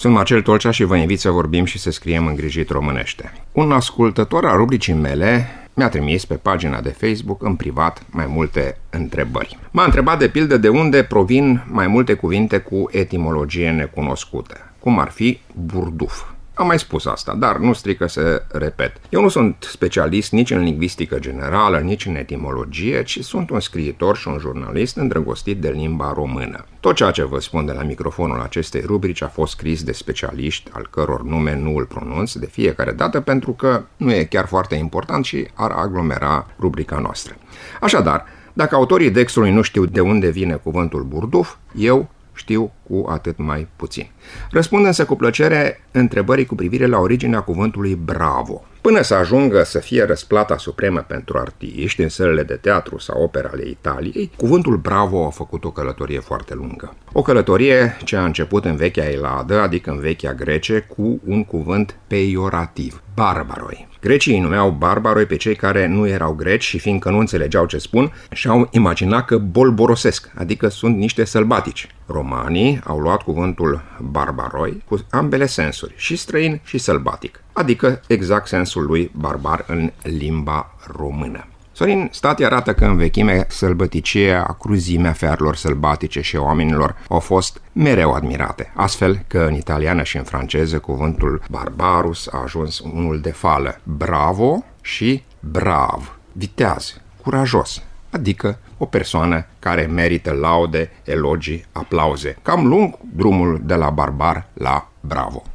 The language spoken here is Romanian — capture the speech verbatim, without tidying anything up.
Sunt Marcel Tolcea și vă invit să vorbim și să scriem îngrijit românește. Un ascultător al rubricii mele mi-a trimis pe pagina de Facebook în privat mai multe întrebări. M-a întrebat de pildă de unde provin mai multe cuvinte cu etimologie necunoscută, cum ar fi burduf. Am mai spus asta, dar nu strică să repet. Eu nu sunt specialist nici în lingvistică generală, nici în etimologie, ci sunt un scriitor și un jurnalist îndrăgostit de limba română. Tot ceea ce vă spun de la microfonul acestei rubrici a fost scris de specialiști, al căror nume nu îl pronunț de fiecare dată, pentru că nu e chiar foarte important și ar aglomera rubrica noastră. Așadar, dacă autorii textului nu știu de unde vine cuvântul burduf, eu știu cu atât mai puțin. Răspund însă cu plăcere întrebării cu privire la originea cuvântului bravo. Până să ajungă să fie răsplata supremă pentru artiști în sălile de teatru sau opera ale Italiei, cuvântul bravo a făcut o călătorie foarte lungă. O călătorie ce a început în vechea Eladă, adică în vechea Grece, cu un cuvânt peiorativ, barbaroi. Grecii îi numeau barbaroi pe cei care nu erau greci și fiindcă nu înțelegeau ce spun, și-au imaginat că bolborosesc, adică sunt niște sălbatici. Romanii au luat cuvântul barbaroi cu ambele sensuri, și străin și sălbatic, adică exact sensul lui barbar în limba română. Sorin Stati arată că în vechime sălbăticia, cruzimea fearelor sălbatice și oamenilor au fost mereu admirate, astfel că în italiană și în franceză cuvântul barbarus a ajuns unul de fală, bravo și brav, viteaz, curajos, adică o persoană care merită laude, elogii, aplauze. Cam lung drumul de la barbar la bravo.